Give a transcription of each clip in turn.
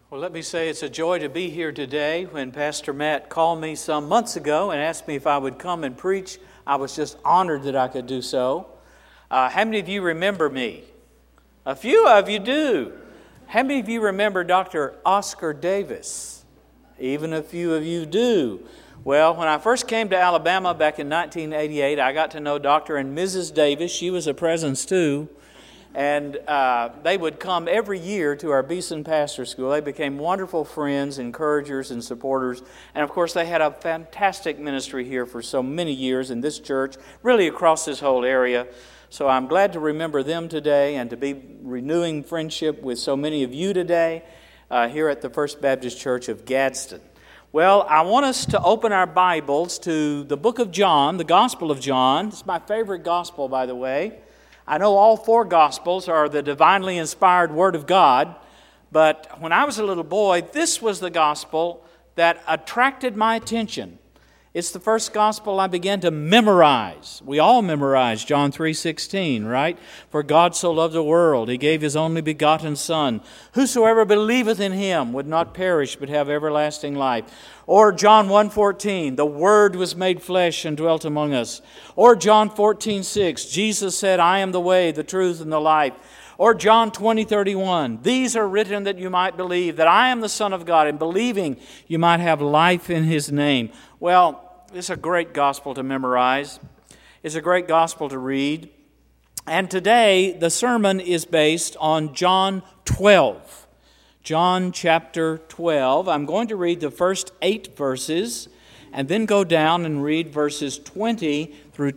Well, let me say it's a joy to be here today. When Pastor Matt called me some months ago and asked me if I would come and preach, I was just honored that I could do so. How many of you remember me? A few of you do. How many of you remember Dr. Oscar Davis? Even a few of you do. Well, when I first came to Alabama back in 1988, I got to know Dr. and Mrs. Davis. She was a presence too. And they would come every year to our Beeson Pastor School. They became wonderful friends, encouragers, and supporters. And of course, they had a fantastic ministry here for so many years in this church, really across this whole area. So I'm glad to remember them today and to be renewing friendship with so many of you today here at the First Baptist Church of Gadsden. Well, I want us to open our Bibles to the book of John, the Gospel of John. It's my favorite gospel, by the way. I know all four Gospels are the divinely inspired Word of God, but when I was a little boy, this was the Gospel that attracted my attention. It's the first Gospel I began to memorize. We all memorize John 3:16, right? For God so loved the world, He gave His only begotten Son. Whosoever believeth in Him would not perish, but have everlasting life. Or John 1:14, the Word was made flesh and dwelt among us. Or John 14:6, Jesus said, I am the way, the truth, and the life. Or John 20:31, these are written that you might believe that I am the Son of God, and believing you might have life in His name. Well, it's a great gospel to memorize. It's a great gospel to read. And today, the sermon is based on John 12. John chapter 12. I'm going to read the first 8 verses and then go down and read verses 20 through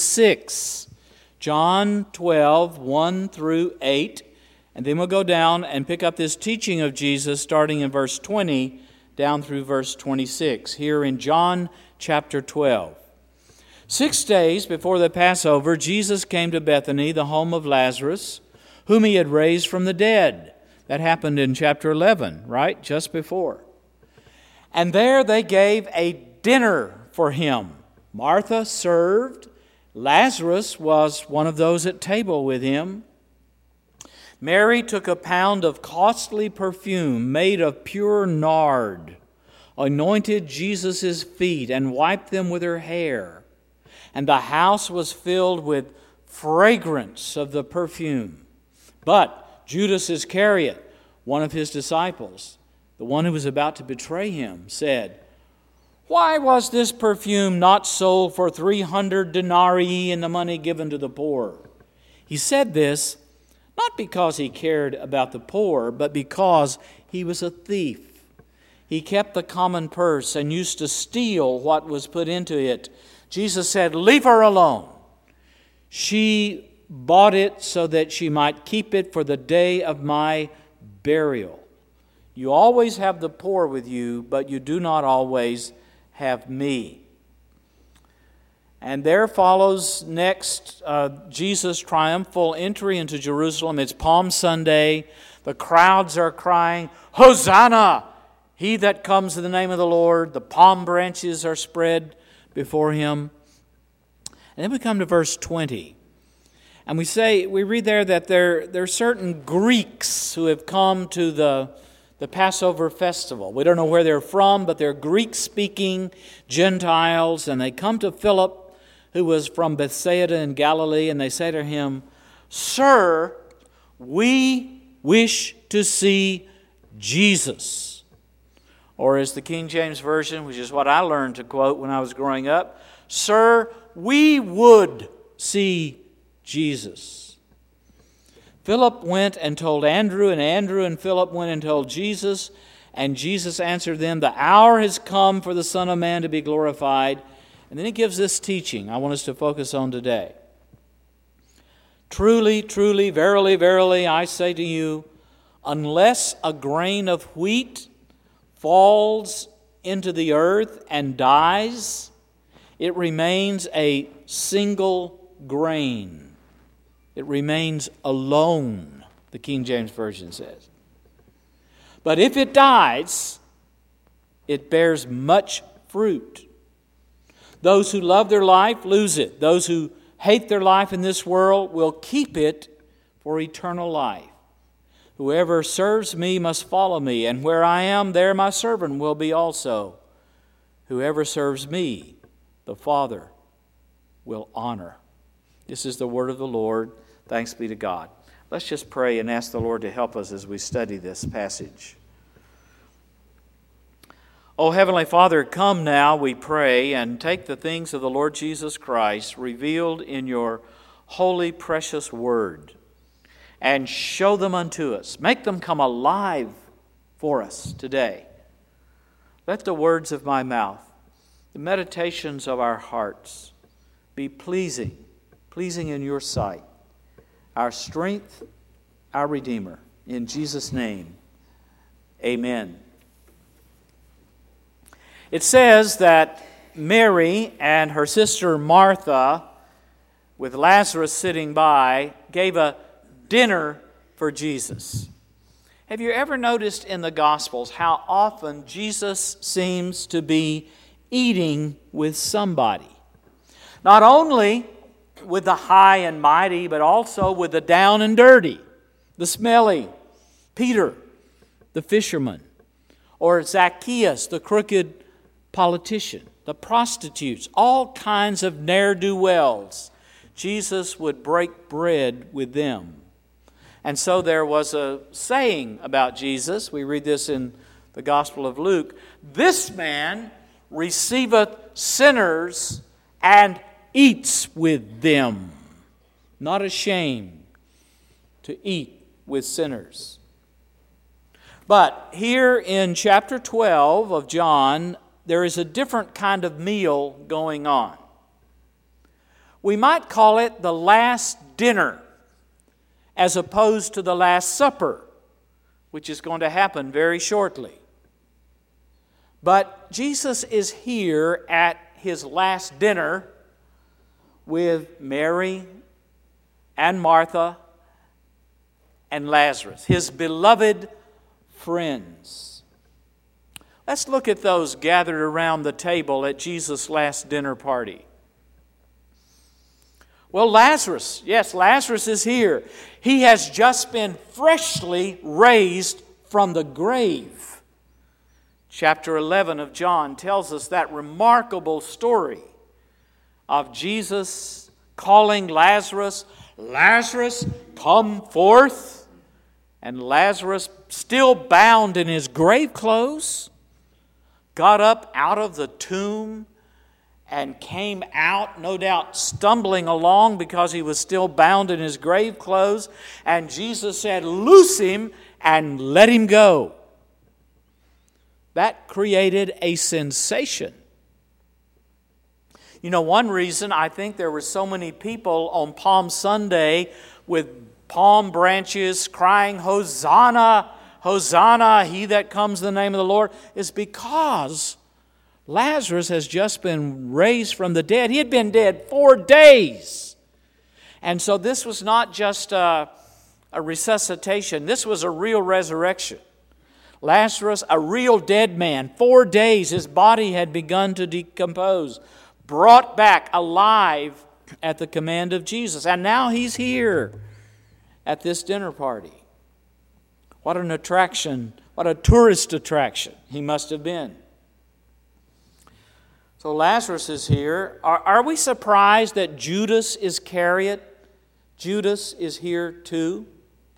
26. John 12, 1 through 8. And then we'll go down and pick up this teaching of Jesus starting in verse 20 down through verse 26. Here in John chapter 12. 6 days before the Passover, Jesus came to Bethany, the home of Lazarus, whom He had raised from the dead. That happened in chapter 11, right? Just before. And there they gave a dinner for Him. Martha served. Lazarus was one of those at table with Him. Mary took a pound of costly perfume made of pure nard, anointed Jesus' feet, and wiped them with her hair. And the house was filled with fragrance of the perfume. But Judas Iscariot, one of His disciples, the one who was about to betray Him, said, Why was this perfume not sold for 300 denarii and the money given to the poor? He said this not because He cared about the poor, but because He was a thief. He kept the common purse and used to steal what was put into it. Jesus said, Leave her alone. She bought it so that she might keep it for the day of my burial. You always have the poor with you, but you do not always have me. And there follows next Jesus' triumphal entry into Jerusalem. It's Palm Sunday. The crowds are crying, Hosanna! He that comes in the name of the Lord. The palm branches are spread before Him. And then we come to verse 20. And we read there that there are certain Greeks who have come to the Passover festival. We don't know where they're from, but they're Greek-speaking Gentiles. And they come to Philip, who was from Bethsaida in Galilee, and they say to him, Sir, we wish to see Jesus. Or as the King James Version, which is what I learned to quote when I was growing up, Sir, we would see Jesus. Philip went and told Andrew, and Andrew and Philip went and told Jesus, and Jesus answered them, The hour has come for the Son of Man to be glorified. And then He gives this teaching I want us to focus on today. Truly, truly, verily, verily, I say to you, unless a grain of wheat falls into the earth and dies, it remains a single grain. It remains alone, the King James Version says. But if it dies, it bears much fruit. Those who love their life lose it. Those who hate their life in this world will keep it for eternal life. Whoever serves me must follow me, and where I am, there my servant will be also. Whoever serves me, the Father will honor." This is the word of the Lord. Thanks be to God. Let's just pray and ask the Lord to help us as we study this passage. Oh, Heavenly Father, come now, we pray, and take the things of the Lord Jesus Christ revealed in your holy, precious word, and show them unto us. Make them come alive for us today. Let the words of my mouth, the meditations of our hearts, be pleasing in your sight, our strength, our Redeemer. In Jesus' name, amen. It says that Mary and her sister Martha, with Lazarus sitting by, gave a dinner for Jesus. Have you ever noticed in the Gospels how often Jesus seems to be eating with somebody? Not only with the high and mighty, but also with the down and dirty, the smelly, Peter, the fisherman, or Zacchaeus, the crooked politician, the prostitutes, all kinds of ne'er-do-wells. Jesus would break bread with them. And so there was a saying about Jesus. We read this in the Gospel of Luke. "This man receiveth sinners and eats with them." Not ashamed to eat with sinners. But here in chapter 12 of John, there is a different kind of meal going on. We might call it the Last Dinner, as opposed to the Last Supper, which is going to happen very shortly. But Jesus is here at his last dinner with Mary and Martha and Lazarus, his beloved friends. Let's look at those gathered around the table at Jesus' last dinner party. Well, Lazarus is here. He has just been freshly raised from the grave. Chapter 11 of John tells us that remarkable story of Jesus calling Lazarus, "Lazarus, come forth." And Lazarus, still bound in his grave clothes, got up out of the tomb and came out, no doubt stumbling along because he was still bound in his grave clothes. And Jesus said, "Loose him and let him go." That created a sensation. You know, one reason I think there were so many people on Palm Sunday with palm branches crying, "Hosanna, Hosanna, he that comes in the name of the Lord," is because Lazarus has just been raised from the dead. He had been dead 4 days. And so this was not just a resuscitation. This was a real resurrection. Lazarus, a real dead man, 4 days, his body had begun to decompose, brought back alive at the command of Jesus. And now he's here at this dinner party. What an attraction, what a tourist attraction he must have been. So Lazarus is here. Are we surprised that Judas Iscariot, Judas is here too?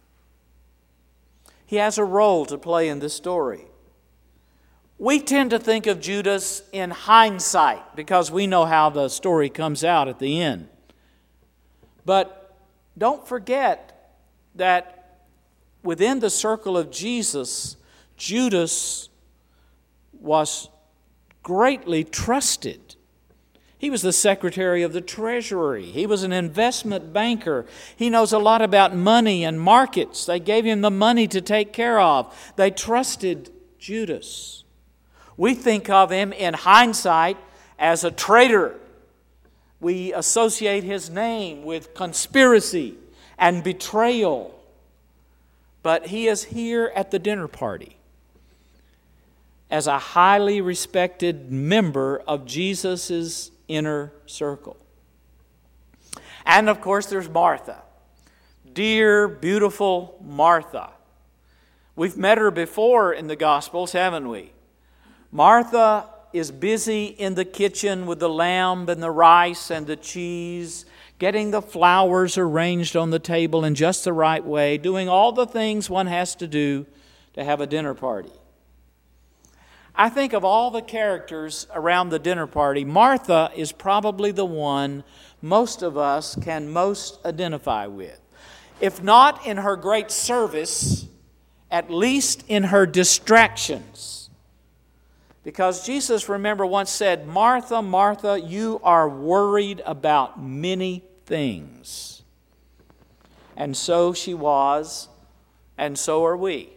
He has a role to play in this story. We tend to think of Judas in hindsight because we know how the story comes out at the end. But don't forget that within the circle of Jesus, Judas was greatly trusted. He was the secretary of the treasury. He was an investment banker. He knows a lot about money and markets. They gave him the money to take care of. They trusted Judas. We think of him in hindsight as a traitor. We associate his name with conspiracy and betrayal. But he is here at the dinner party as a highly respected member of Jesus' inner circle. And of course there's Martha. Dear, beautiful Martha. We've met her before in the Gospels, haven't we? Martha is busy in the kitchen with the lamb and the rice and the cheese, getting the flowers arranged on the table in just the right way, doing all the things one has to do to have a dinner party. I think of all the characters around the dinner party, Martha is probably the one most of us can most identify with. If not in her great service, at least in her distractions. Because Jesus, remember, once said, "Martha, Martha, you are worried about many things." And so she was, and so are we.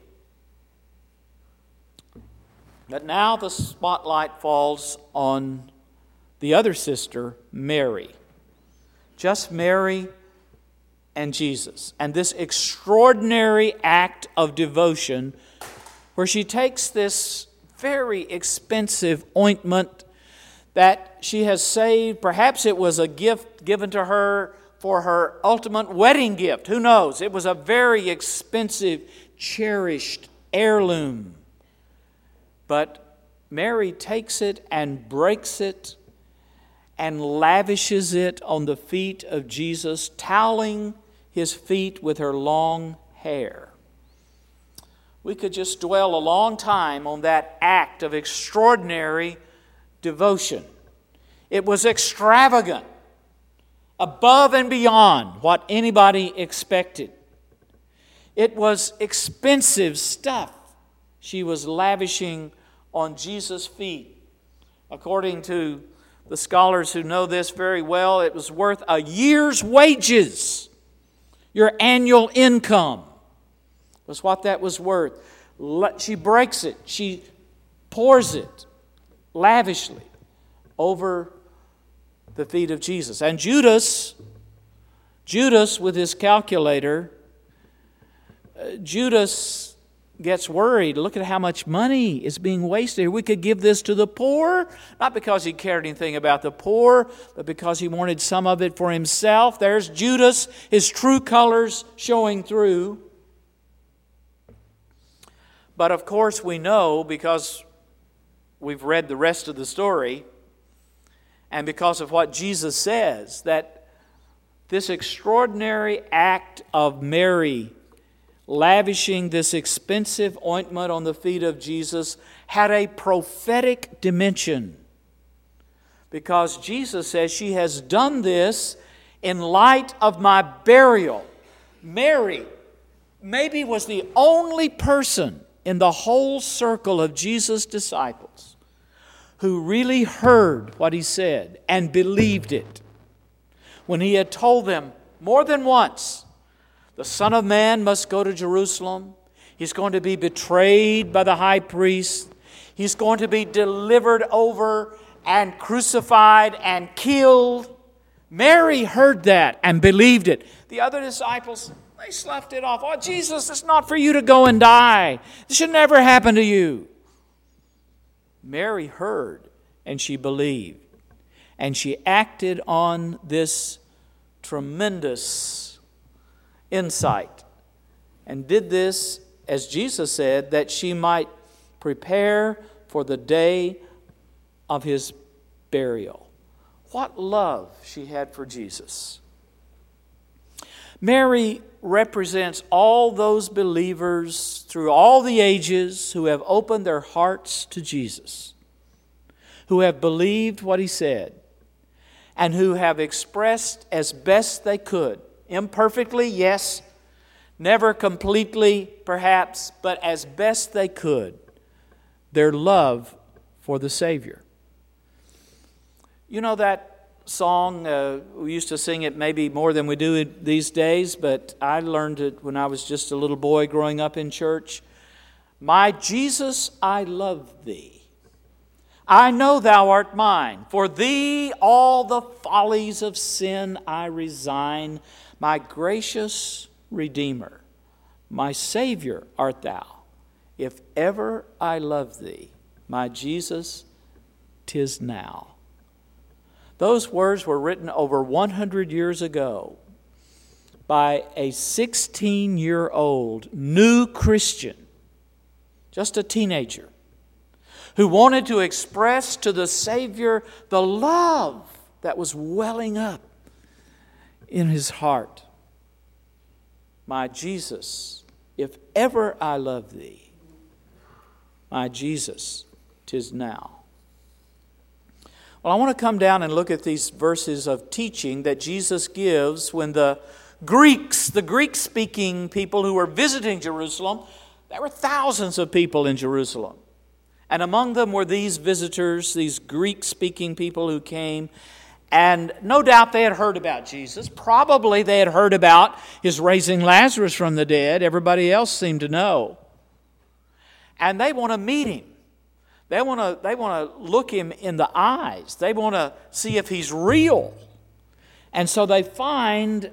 But now the spotlight falls on the other sister, Mary. Just Mary and Jesus. And this extraordinary act of devotion where she takes this very expensive ointment that she has saved. Perhaps it was a gift given to her for her ultimate wedding gift. Who knows? It was a very expensive, cherished heirloom. But Mary takes it and breaks it and lavishes it on the feet of Jesus, toweling His feet with her long hair. We could just dwell a long time on that act of extraordinary devotion. It was extravagant, above and beyond what anybody expected. It was expensive stuff she was lavishing on Jesus' feet. According to the scholars who know this very well, it was worth a year's wages. Your annual income was what that was worth. She breaks it. She pours it lavishly over the feet of Jesus. And Judas with his calculator, Judas gets worried. Look at how much money is being wasted. We could give this to the poor, not because he cared anything about the poor, but because he wanted some of it for himself. There's Judas, his true colors showing through. But of course we know, because we've read the rest of the story, and because of what Jesus says, that this extraordinary act of Mary lavishing this expensive ointment on the feet of Jesus had a prophetic dimension. Because Jesus says, "She has done this in light of my burial." Mary maybe was the only person in the whole circle of Jesus' disciples who really heard what He said and believed it. When He had told them more than once, the Son of Man must go to Jerusalem. He's going to be betrayed by the high priest. He's going to be delivered over and crucified and killed. Mary heard that and believed it. The other disciples, they sloughed it off. "Oh, Jesus, it's not for you to go and die. This should never happen to you." Mary heard and she believed. And she acted on this tremendous insight, and did this, as Jesus said, that she might prepare for the day of His burial. What love she had for Jesus. Mary represents all those believers through all the ages who have opened their hearts to Jesus, who have believed what He said, and who have expressed as best they could, imperfectly, yes, never completely, perhaps, but as best they could, their love for the Savior. You know that song, we used to sing it maybe more than we do it these days, but I learned it when I was just a little boy growing up in church. "My Jesus, I love Thee. I know Thou art mine. For Thee all the follies of sin I resign. My gracious Redeemer, my Savior art Thou. If ever I love Thee, my Jesus, 'tis now." Those words were written over 100 years ago by a 16-year-old new Christian just a teenager, who wanted to express to the Savior the love that was welling up in his heart. My Jesus, if ever I love thee, my Jesus, 'tis now. Well, I want to come down and look at these verses of teaching that Jesus gives when the Greek-speaking people who were visiting Jerusalem, there were thousands of people in Jerusalem. And among them were these visitors, these Greek-speaking people who came. And no doubt they had heard about Jesus. Probably they had heard about his raising Lazarus from the dead. Everybody else seemed to know. And they want to meet him. They want to look him in the eyes. They want to see if he's real. And so they find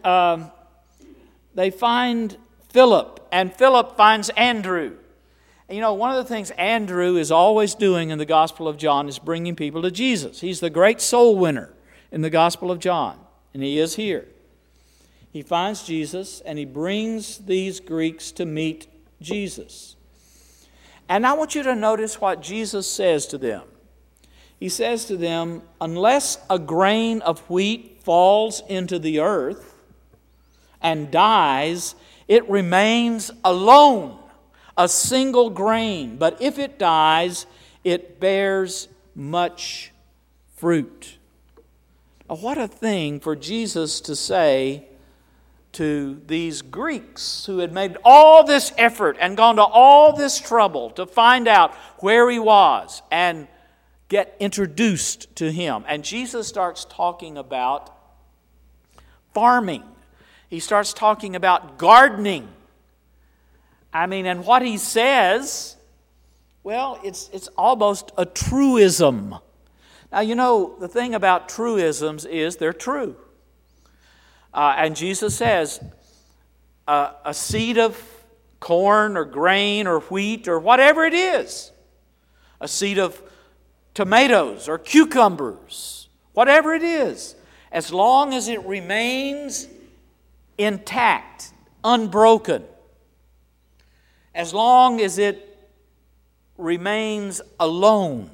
Philip, and Philip finds Andrew. And you know, one of the things Andrew is always doing in the Gospel of John is bringing people to Jesus. He's the great soul winner in the Gospel of John, and he is here. He finds Jesus, and he brings these Greeks to meet Jesus. And I want you to notice what Jesus says to them. He says to them, unless a grain of wheat falls into the earth and dies, it remains alone, a single grain. But if it dies, it bears much fruit. Now, what a thing for Jesus to say to these Greeks who had made all this effort and gone to all this trouble to find out where he was and get introduced to him. And Jesus starts talking about farming. He starts talking about gardening. And what he says, well, it's almost a truism. Now, you know, the thing about truisms is they're true. And Jesus says, a seed of corn or grain or wheat or whatever it is, a seed of tomatoes or cucumbers, whatever it is, as long as it remains intact, unbroken, as long as it remains alone,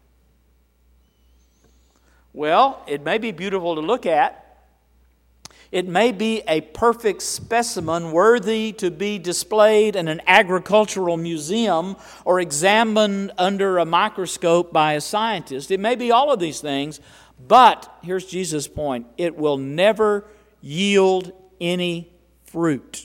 well, it may be beautiful to look at. It may be a perfect specimen worthy to be displayed in an agricultural museum or examined under a microscope by a scientist. It may be all of these things, but here's Jesus' point. It will never yield any fruit.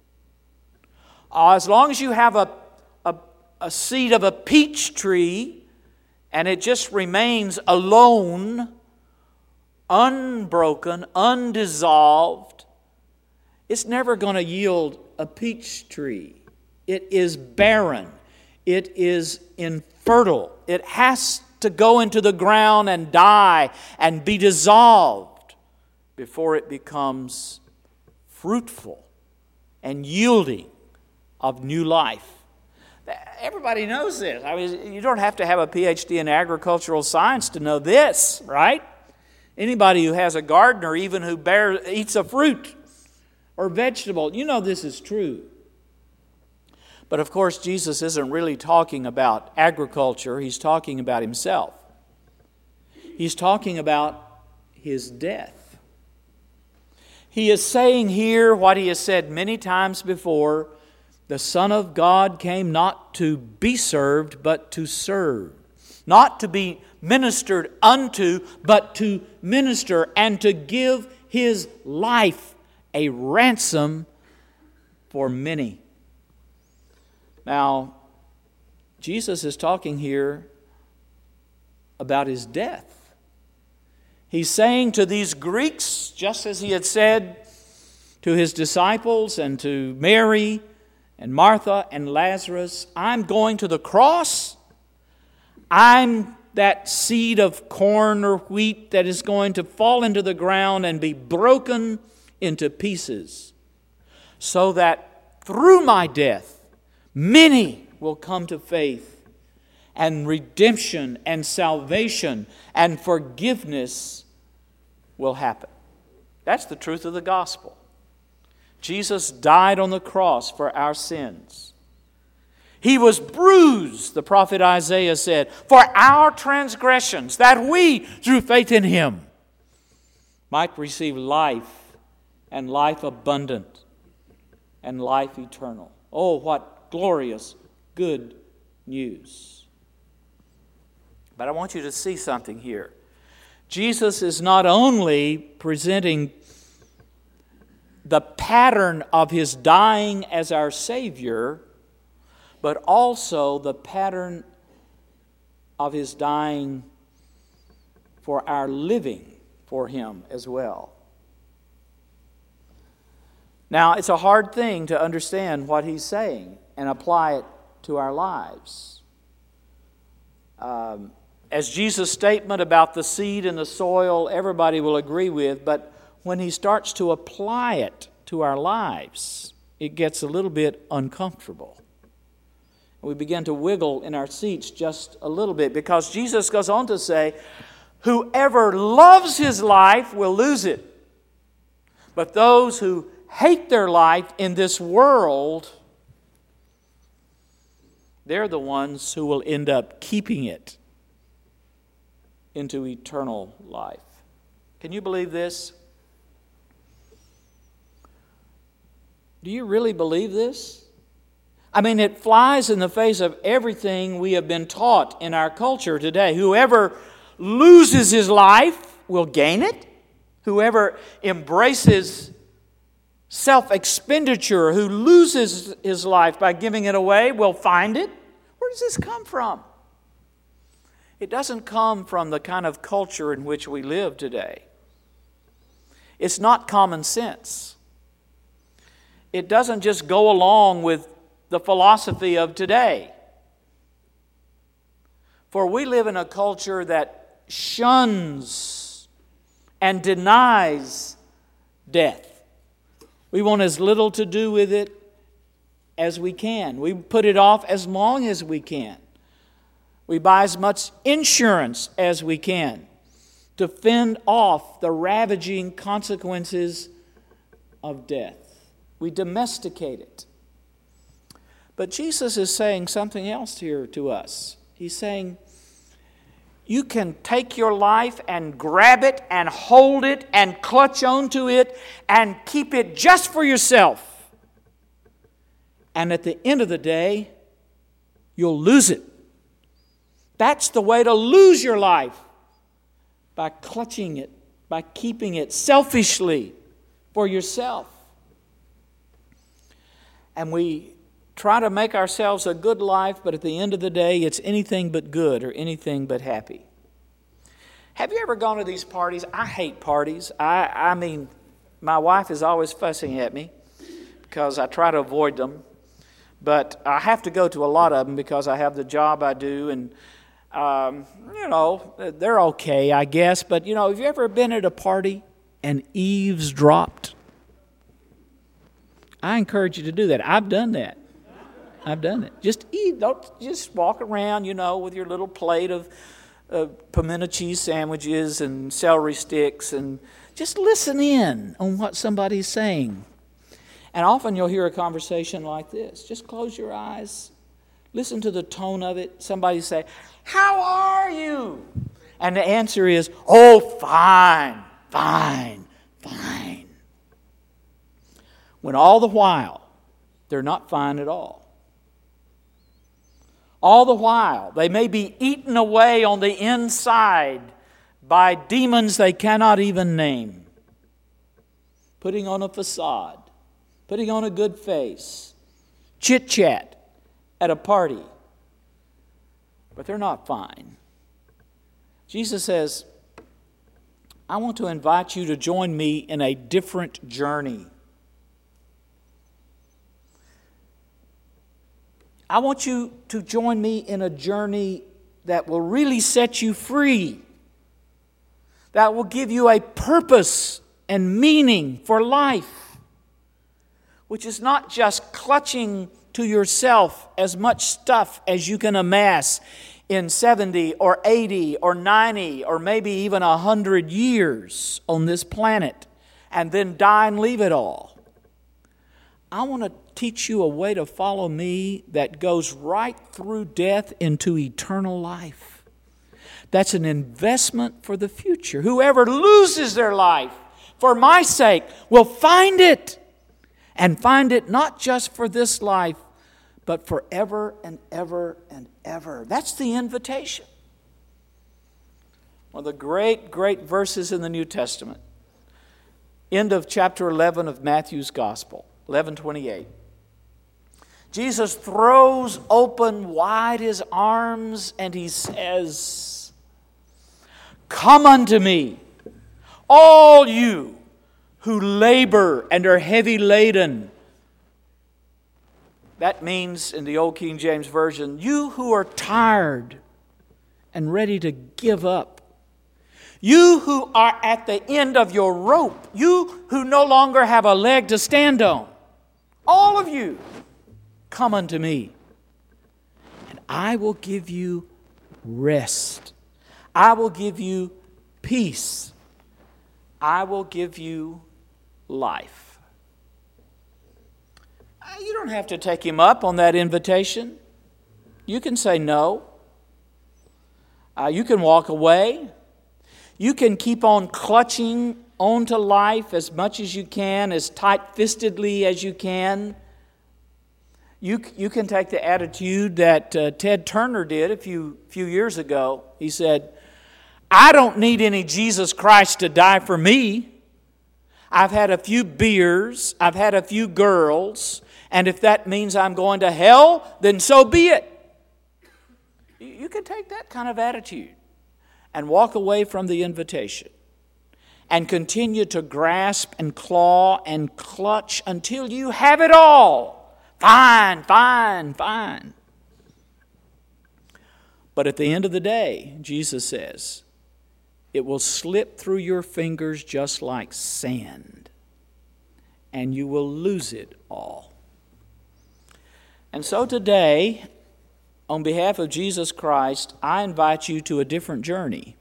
As long as you have a seed of a peach tree and it just remains alone, unbroken, undissolved, it's never going to yield a peach tree. It is barren. It is infertile. It has to go into the ground and die and be dissolved before it becomes fruitful and yielding of new life. Everybody knows this. You don't have to have a PhD in agricultural science to know this, right? Anybody who has a garden or even who eats a fruit or vegetable, you know this is true. But of course, Jesus isn't really talking about agriculture. He's talking about himself. He's talking about his death. He is saying here what he has said many times before. The Son of God came not to be served, but to serve. Not to be ministered unto, but to minister and to give his life a ransom for many. Now, Jesus is talking here about his death. He's saying to these Greeks, just as he had said to his disciples and to Mary and Martha and Lazarus, I'm going to the cross. I'm that seed of corn or wheat that is going to fall into the ground and be broken into pieces, so that through my death, many will come to faith, and redemption and salvation and forgiveness will happen. That's the truth of the gospel. Jesus died on the cross for our sins. He was bruised, the prophet Isaiah said, for our transgressions, that we, through faith in Him, might receive life, and life abundant, and life eternal. Oh, what glorious, good news. But I want you to see something here. Jesus is not only presenting the pattern of His dying as our Savior, but also the pattern of His dying for our living for Him as well. Now, it's a hard thing to understand what He's saying and apply it to our lives. As Jesus' statement about the seed and the soil, everybody will agree with, but when He starts to apply it to our lives, it gets a little bit uncomfortable. We begin to wiggle in our seats just a little bit, because Jesus goes on to say, whoever loves his life will lose it. But those who hate their life in this world, they're the ones who will end up keeping it into eternal life. Can you believe this? Do you really believe this? I mean, it flies in the face of everything we have been taught in our culture today. Whoever loses his life will gain it. Whoever embraces self-expenditure, who loses his life by giving it away, will find it. Where does this come from? It doesn't come from the kind of culture in which we live today. It's not common sense. It doesn't just go along with the philosophy of today. For we live in a culture that shuns and denies death. We want as little to do with it as we can. We put it off as long as we can. We buy as much insurance as we can to fend off the ravaging consequences of death. We domesticate it. But Jesus is saying something else here to us. He's saying, you can take your life and grab it and hold it and clutch onto it and keep it just for yourself. And at the end of the day, you'll lose it. That's the way to lose your life, by clutching it, by keeping it selfishly for yourself. And we try to make ourselves a good life, but at the end of the day, it's anything but good or anything but happy. Have you ever gone to these parties? I hate parties. I mean, my wife is always fussing at me because I try to avoid them. But I have to go to a lot of them because I have the job I do, and they're okay, I guess. But, have you ever been at a party and eavesdropped? I encourage you to do that. I've done that. Just eat. Don't just walk around, with your little plate of pimento cheese sandwiches and celery sticks, and just listen in on what somebody's saying. And often you'll hear a conversation like this. Just close your eyes. Listen to the tone of it. Somebody say, "How are you?" And the answer is, "Oh, fine, fine, fine." When all the while, they're not fine at all. All the while, they may be eaten away on the inside by demons they cannot even name. Putting on a facade, putting on a good face, chit-chat at a party. But they're not fine. Jesus says, I want to invite you to join me in a different journey. I want you to join me in a journey that will really set you free, that will give you a purpose and meaning for life, which is not just clutching to yourself as much stuff as you can amass in 70 or 80 or 90 or maybe even 100 years on this planet and then die and leave it all. I want to teach you a way to follow me that goes right through death into eternal life. That's an investment for the future. Whoever loses their life for my sake will find it. And find it not just for this life, but forever and ever and ever. That's the invitation. One of the great, great verses in the New Testament. End of chapter 11 of Matthew's Gospel, 11:28. Jesus throws open wide His arms and He says, "Come unto me, all you who labor and are heavy laden." That means, in the Old King James Version, you who are tired and ready to give up. You who are at the end of your rope. You who no longer have a leg to stand on. All of you, come unto me, and I will give you rest. I will give you peace. I will give you life. You don't have to take Him up on that invitation. You can say no. You can walk away. You can keep on clutching onto life as much as you can, as tight-fistedly as you can. You can take the attitude that Ted Turner did a few years ago. He said, "I don't need any Jesus Christ to die for me. I've had a few beers, I've had a few girls, and if that means I'm going to hell, then so be it." You can take that kind of attitude and walk away from the invitation and continue to grasp and claw and clutch until you have it all. Fine, fine, fine. But at the end of the day, Jesus says, it will slip through your fingers just like sand, and you will lose it all. And so today, on behalf of Jesus Christ, I invite you to a different journey.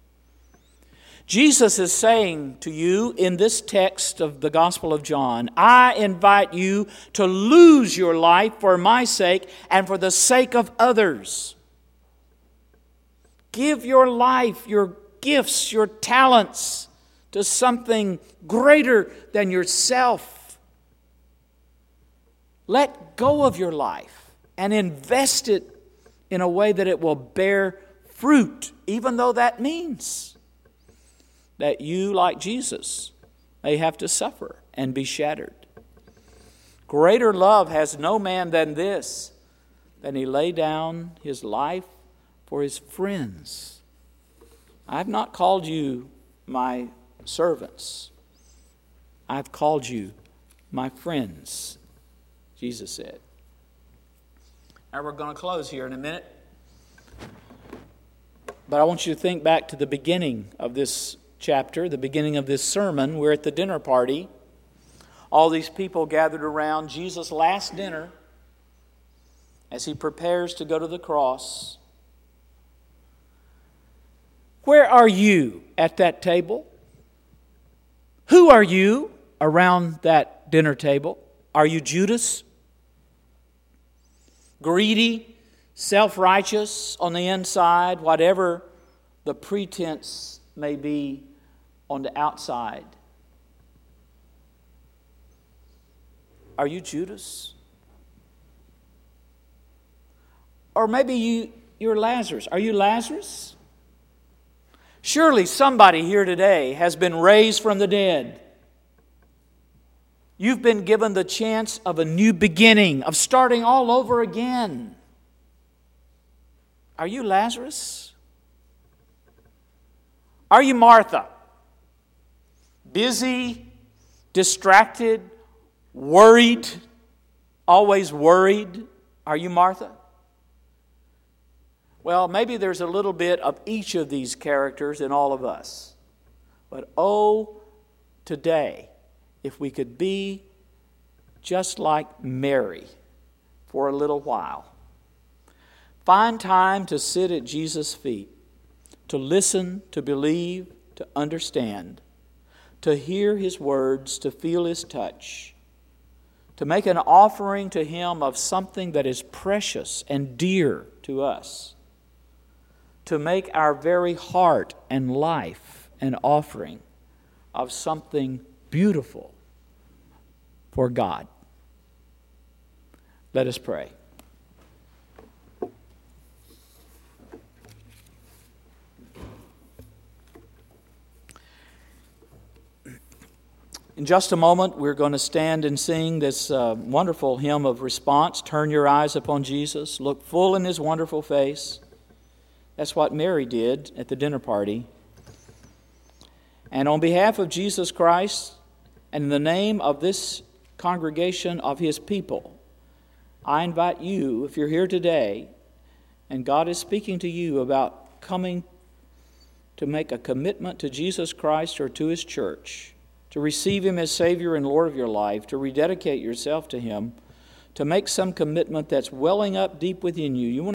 Jesus is saying to you in this text of the Gospel of John, I invite you to lose your life for my sake and for the sake of others. Give your life, your gifts, your talents to something greater than yourself. Let go of your life and invest it in a way that it will bear fruit, even though that means that you, like Jesus, may have to suffer and be shattered. Greater love has no man than this, than he lay down his life for his friends. I've not called you my servants. I've called you my friends, Jesus said. Now we're going to close here in a minute. But I want you to think back to the beginning of this chapter, the beginning of this sermon. We're at the dinner party. All these people gathered around Jesus' last dinner as he prepares to go to the cross. Where are you at that table? Who are you around that dinner table? Are you Judas? Greedy, self-righteous on the inside, whatever the pretense may be on the outside. Are you Judas? Or maybe you're Lazarus. Are you Lazarus? Surely somebody here today has been raised from the dead. You've been given the chance of a new beginning, of starting all over again. Are you Lazarus? Are you Martha? Busy, distracted, worried, always worried. Are you Martha? Well, maybe there's a little bit of each of these characters in all of us. But oh, today, if we could be just like Mary for a little while. Find time to sit at Jesus' feet, to listen, to believe, to understand, to hear His words, to feel His touch, to make an offering to Him of something that is precious and dear to us, to make our very heart and life an offering of something beautiful for God. Let us pray. In just a moment, we're going to stand and sing this wonderful hymn of response. Turn your eyes upon Jesus. Look full in His wonderful face. That's what Mary did at the dinner party. And on behalf of Jesus Christ and in the name of this congregation of His people, I invite you, if you're here today and God is speaking to you about coming to make a commitment to Jesus Christ or to His church, to receive Him as Savior and Lord of your life, to rededicate yourself to Him, to make some commitment that's welling up deep within you. You want